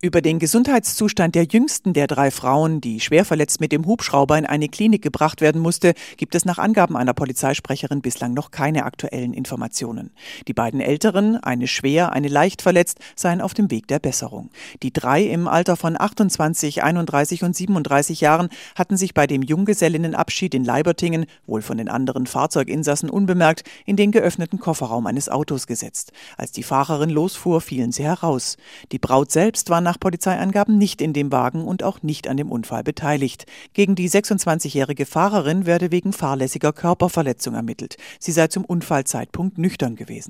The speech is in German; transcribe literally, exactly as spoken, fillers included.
Über den Gesundheitszustand der jüngsten der drei Frauen, die schwer verletzt mit dem Hubschrauber in eine Klinik gebracht werden musste, gibt es nach Angaben einer Polizeisprecherin bislang noch keine aktuellen Informationen. Die beiden Älteren, eine schwer, eine leicht verletzt, seien auf dem Weg der Besserung. Die drei im Alter von achtundzwanzig, einunddreißig und siebenunddreißig Jahren hatten sich bei dem Junggesellinnenabschied in Leibertingen, wohl von den anderen Fahrzeuginsassen unbemerkt, in den geöffneten Kofferraum eines Autos gesetzt. Als die Fahrerin losfuhr, fielen sie heraus. Die Braut selbst war nach Polizeiangaben nicht in dem Wagen und auch nicht an dem Unfall beteiligt. Gegen die sechsundzwanzigjährige Fahrerin werde wegen fahrlässiger Körperverletzung ermittelt. Sie sei zum Unfallzeitpunkt nüchtern gewesen.